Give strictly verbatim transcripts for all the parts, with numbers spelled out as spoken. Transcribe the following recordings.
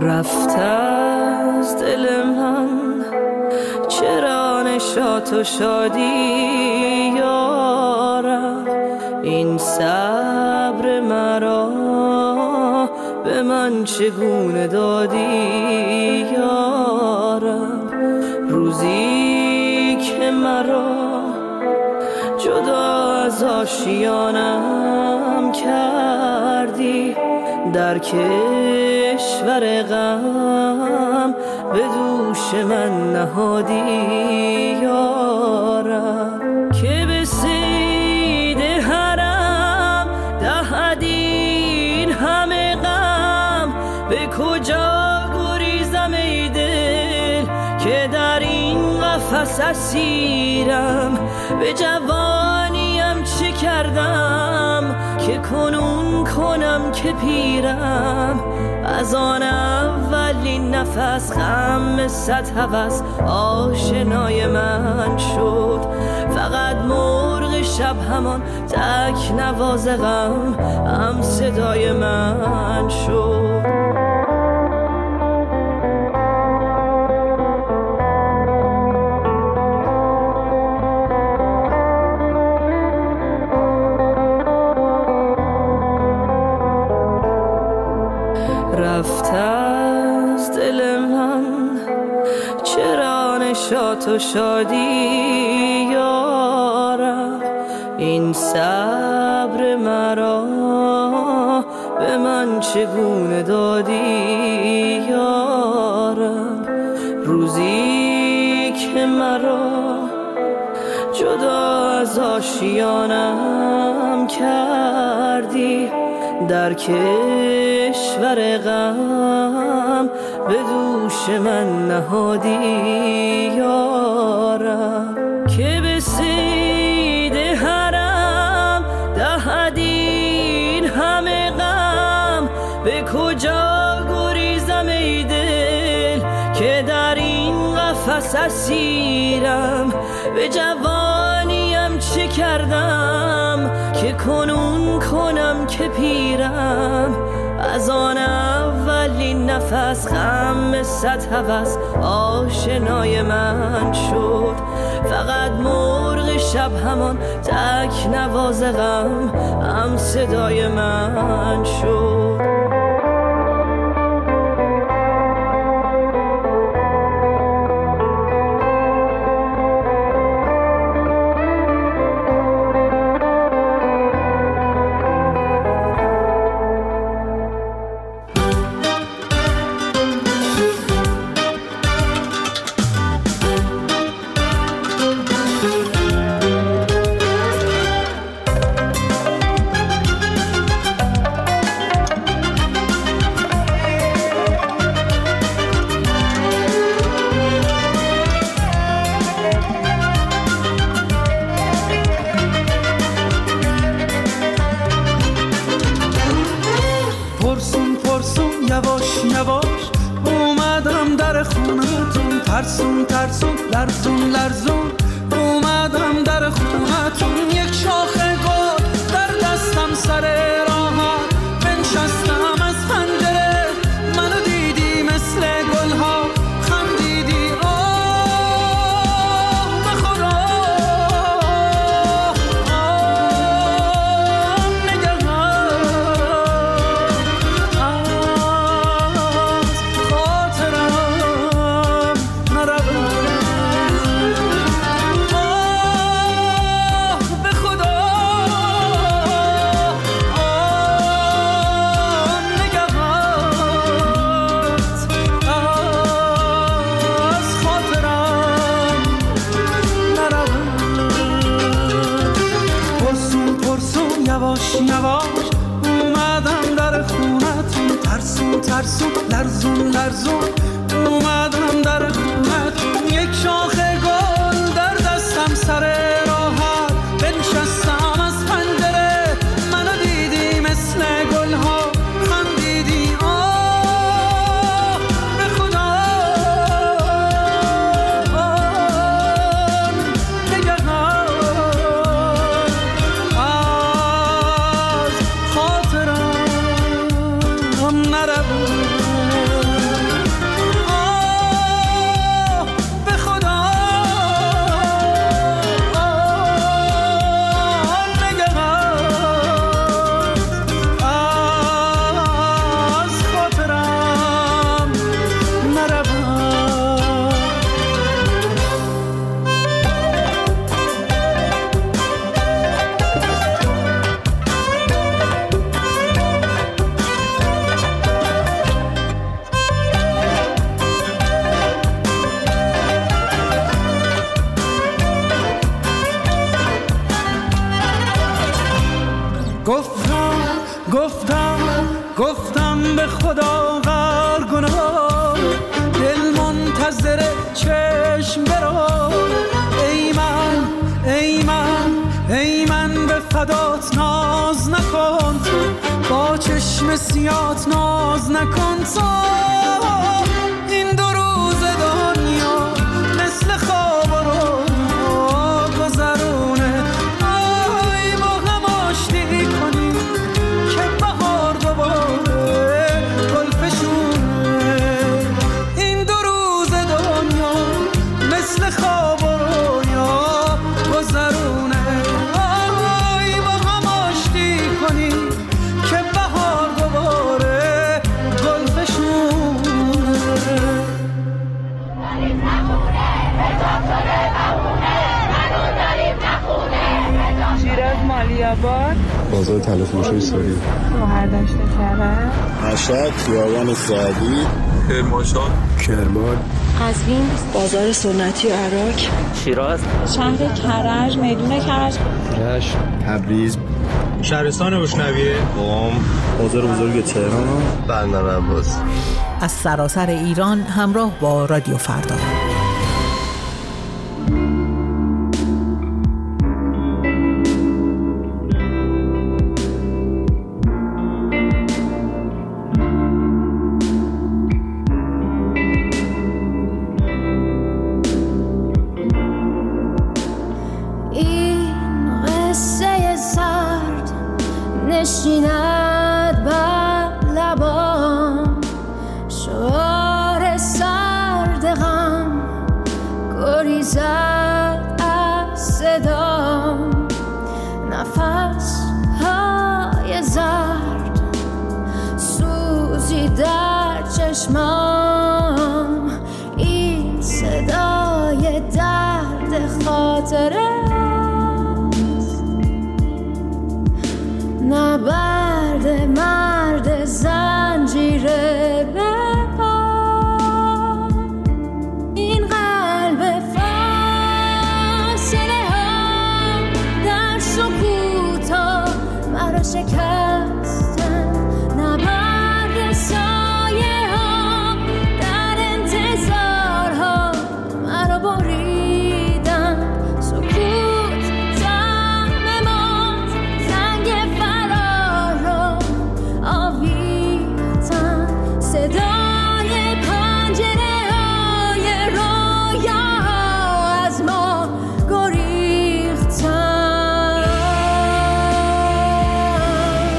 رفت از دل من چرا نشاط و شادی یارم، این صبر مرا به من چگونه دادی یارم، روزی که مرا جدا از آشیانم کردی، در کشور غم به دوش من نهادی یارم، که به صید حرم دهدین همه غم، به کجا گریزم ای دل که در این قفس اسیرم، به جوانیم چه کردم که کنون کنم که پیرم، از آن اولین نفس غم صد هوس آشنای من شد، فقط مرغ شب همان تک نواز غم هم صدای من شد. رفت از دل من چرا نشاط و شادی یارم، این صبر مرا به من چگونه دادی یارم، روزی که مرا جدا از آشیانم کردی، در کشور غم به دوش من نهادی یارم، که به صید حرم دهدین همه غم، به کجا گریزم ای دل که در این قفس اسیرم، به جوانیم چه کردم که کنون کنم که پیرم، از آن اولین نفس غم صد هوس آشنای من شد، فقط مرغ شب همان تک نواز غم هم صدای من شد. یواش یواش اومدم در خونتون، ترسون ترسون لرزون لرزون اومدم در خونتون، یک شاخه گل در دستم سر راهت بنشستم از پنجره، منو دیدی مثل گلها خندیدی، آه بخدا آه نگهان از خاطرم نرود، آه به خدا آه نگهانت از خاطرم نرود، پرسون پرسون یواش یواش اومدم در خونتون، ترسون ترسون لرزون لرزون اومدم در خونتون، یک شاخه گل در دستم سر راهت بنشستم از پنجره، منو دیدی مثل گلها خندیدی، آه به خدا آه نگهان از خاطرم نرود. گفتم به خدا غر گناه، دل منتظر چشم برو. ای من ای من ای من به فدات ناز نکن تو، با چشم سیات ناز نکن تو. این دو روز دنیا مثل خواب رو گذرونه، آی با هم آشتی کنی که بهار دوباره گل فشونه. این دو روز دنیا مثل خواب رو یا گذرونه، آی با هم آشتی کنی که بهار دوباره گل فشونه. شیراز مالی‌آباد، بازار تلفروشی سوری، شهردشت کرج، مشهد خیابان سعدی، کرمانشاه، کرمان، قزوین، بازار سنتی و عراق، شیراز، شهر کرج، میدون کرج، رشت، تبریز، شهرستان بوشنویه، قم، بازار بزرگ تهران، بندر عباس. از سراسر ایران همراه با رادیو فردا. نشیند بر لبام شعار سرد غم، گریزد از صدام نفس های زرد، سوزی در چشمام، این صدای درد خاطره نبرد مرد زنجیره به پا. این قلب فاصله ها در سکوت ها مرا شکستن، نبرد سایه ها در انتظار ها مرا بریدن. سکوت زم مات زنگ فرار رو آویختن، صدای پنجره های رویا از ما گریختن.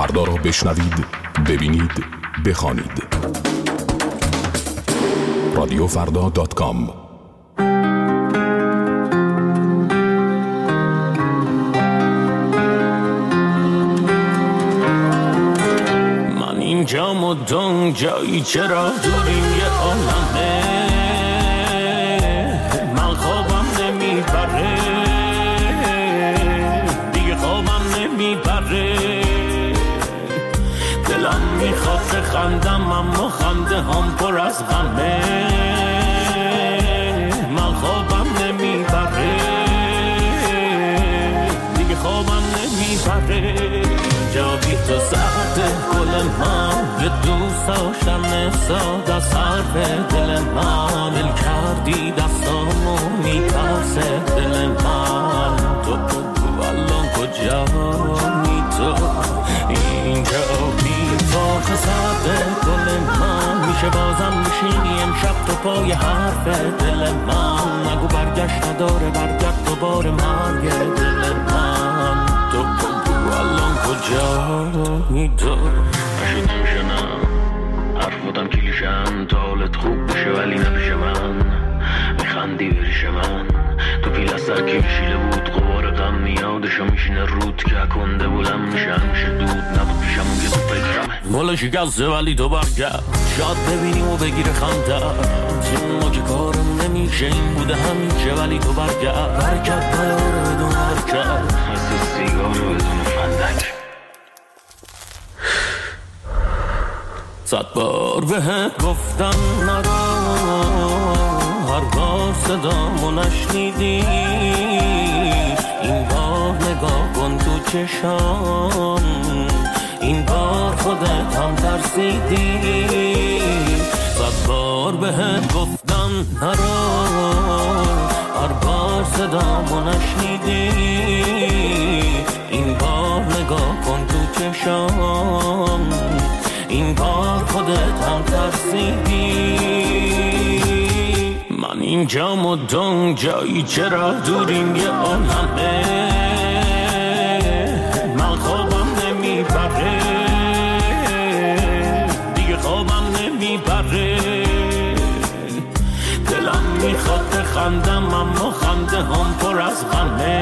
فردا را بشنوید، ببینید، بخوانید. رادیو فردا دات کام. من اینجا مدام جایی چرا دوریم یه عالمه، من خوابم نمیبره دیگه، خوابم نمیبره، دلم میخواد خندم اما خنده هم پر از غمه، من خوابم نمیبره دیگه، خوابم نمیبره. جا بی تو سخته گل من، یه دوست داشتم ساده از حرف دل من، دل کردی دستامو میترسه دل من، تو بگو الان کجایی تو، اینجا بی تو سخته گل من، میشه بازم میشینی امشب تو پای حرف دل من، نگو برگشت نداره برگرد دوباره مرگ دل من، تو بگو الان کجایی تو. نشد نمیشنم حرفاتم کلیشن، تا حالت خوب بشه ولی نبیشه من، میخندی بریش من، تو پیل از سر که بشیله بود غبار غم میادشو میشینه رود که کنده بلم میشه، همیشه دود نبود پیشم اون تو فکرمه، بالا شکسته ولی تو برگرد، شاید ببینیم و بگیره خنده، ما که کارم نمیشه این بوده همیشه ولی تو برگرد، برکت نیاره بدون حرکت، مثل سیگار بدون فندک. صد بار بهت گفتم نرو، هر بار صدامو نشنیدی، این بار نگاه کن تو چشام، این بار خودت هم ترسیدی، صد بار بهت گفتم نرو، هر بار صدامو نشنیدی، این بار نگاه کن تو چشام، این بار خودت هم ترسیدی، من اینجا مدام جایی چرا دوریم یه عالمه، من خوابم نمیبره دیگه، خوابم نمیبره، دلم میخواد خندم اما خنده هم پر از غمه،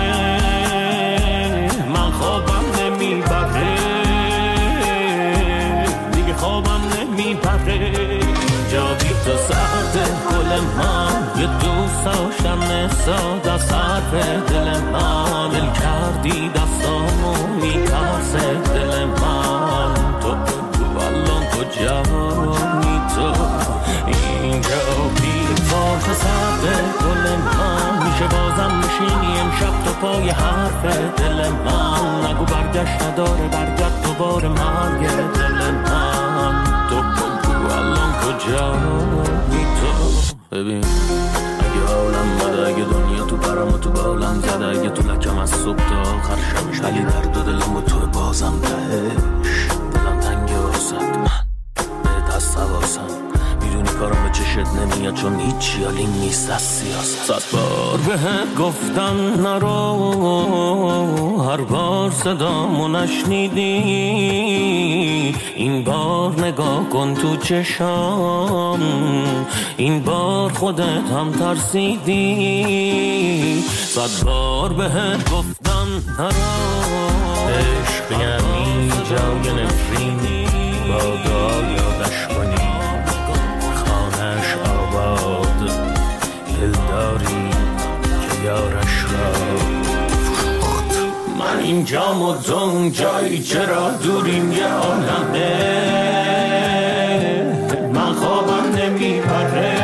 من خوابم نمیبره خوابم نمیبره. جا بی تو سخته گل من، یه دوست داشتم ساده از حرف دل من، دل کردی دستامو میترسه دل من، تو بگو الان کجایی تو، اینجا بی تو سخته گل من، میشه بازم میشینی امشب تو پای حرف دل من، نگو برگشت نداره برگرد دوباره مرگ دل من، تو بگو الان کجایی تو. ببین اگه حالم بده، اگه دنیا تو برم و تو بالم زده، اگه تو لکم از صبح تا آخر شبش، ولی درد و دلم و تو بازم تهش، دلم تنگه واسد من بهت از حواسم، میدونی کارم به چشت نمیاد چون هیچ یالی نیست از سیاست. صد بار بهت گفتم نرو، هر بار صدامو نشنیدی، این بار نگاه کن تو چشام، این بار خودت هم ترسیدی، صد بار بهت گفتم نرو، عشق یعنی جای نفرینی، با دعا یادش کنی خانهش آباد، دلداری که یارش را فروخت. من اینجا مدام جایی چرا دوریم یه عالمه، من خوابم نمیبره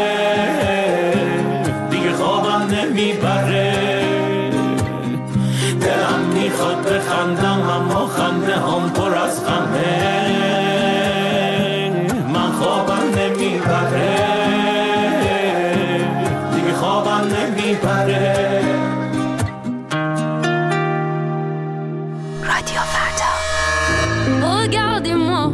دیگه، خوابم نمیبره، دلم میخواد بخندم اما خنده هم پر از غمه، من خوابم نمیبره دیگه، خوابم نمیبره. Regardez-moi,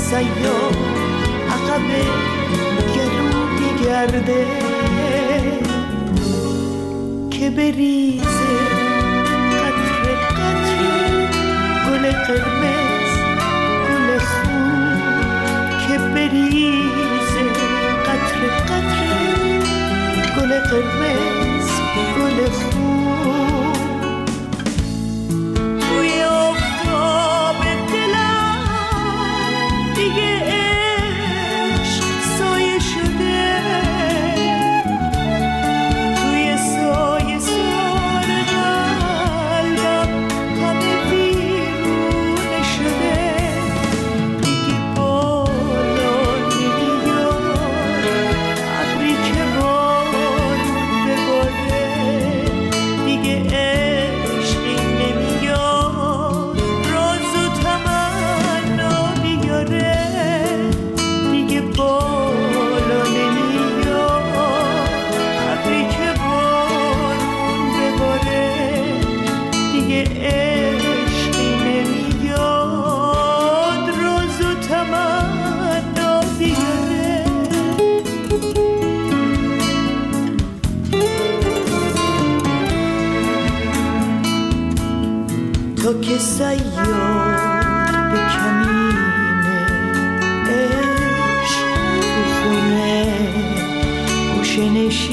سیاه عقب گلو بگرده که بریزه قطره قطره گل قرمز گل خون که بریزه قطره قطره گل قرمز گل خون توی آفتاب دلم دیگه عشق سایه شده توی سایه سار قلبم همه بیرونه شده دیگه بالا نمیاد ابری که بارون بباره دیگه عشقی نمیاد راز و تمنا بیاره دیگه بالا نمیاد ابری که بارون بباره دیگه عشقی نمیاد راز و تمنا بیاره تو که سیاد به کمینه عشق تو خونه گوشه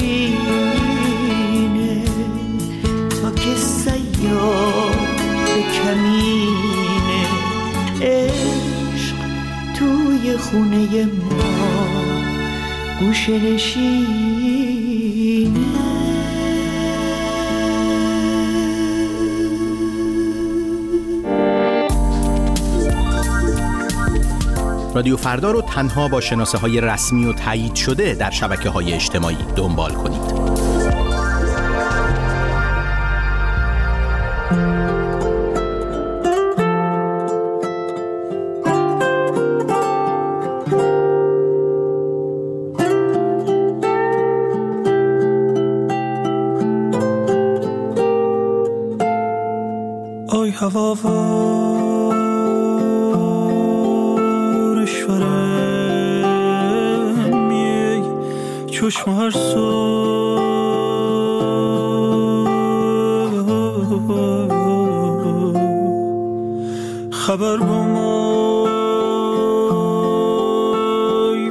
نشینه تو که سیاد به کمینه عشق توی خونه ما گوشه نشینه رادیو فردا رو تنها با شناسه های رسمی و تایید شده در شبکه های اجتماعی دنبال کنید. آی هوا چشم هر صبح خبر بمای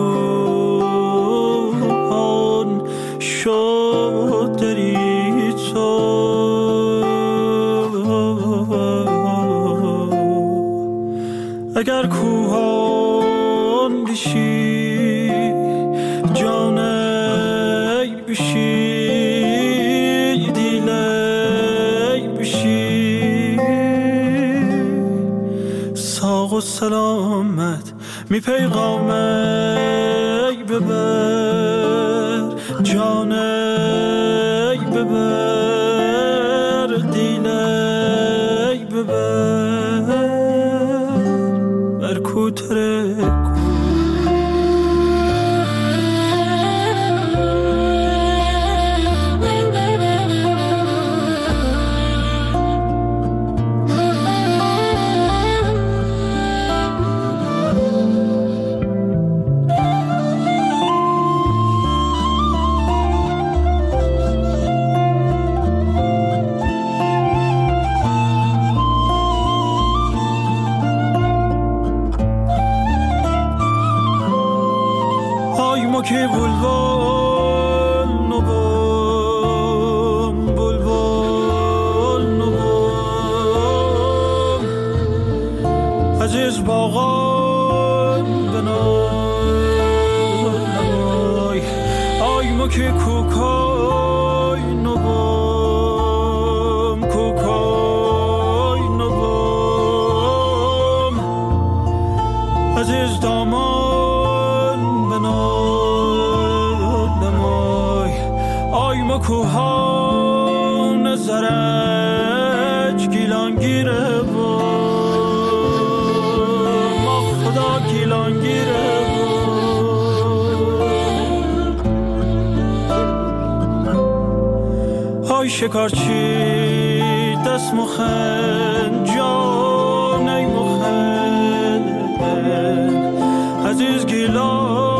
بکن شد دری تو اگر کوهان بشی جانی بشی دیلی بشی ساق و سلامت می پیغامی ببر جانی ببر دیلی ببر بر کوتره که بلبل نبام بلبل نبام عزیز باغان بنای آی ما که کوکای نبام کوکای نبام عزیز دامان بنای کوهان زرج گیلان گیره با ما خدا گیلان گیره با های شکارچی دست مخن جان ای مخن عزیز گیلان